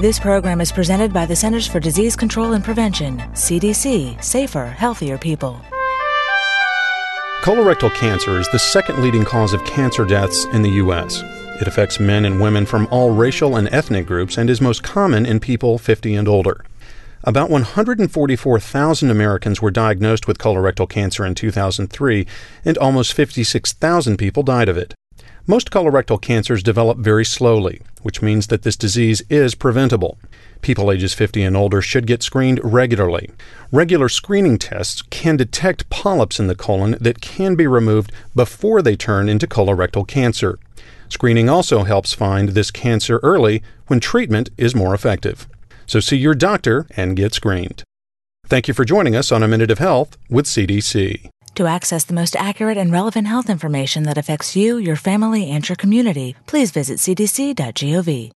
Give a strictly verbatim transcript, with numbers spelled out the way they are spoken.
This program is presented by the Centers for Disease Control and Prevention, C D C, safer, healthier people. Colorectal cancer is the second leading cause of cancer deaths in the U S. It affects men and women from all racial and ethnic groups and is most common in people fifty and older. About one hundred forty-four thousand Americans were diagnosed with colorectal cancer in two thousand three, and almost fifty-six thousand people died of it. Most colorectal cancers develop very slowly, which means that this disease is preventable. People ages fifty and older should get screened regularly. Regular screening tests can detect polyps in the colon that can be removed before they turn into colorectal cancer. Screening also helps find this cancer early when treatment is more effective. So see your doctor and get screened. Thank you for joining us on A Minute of Health with C D C. To access the most accurate and relevant health information that affects you, your family, and your community, please visit c d c dot gov.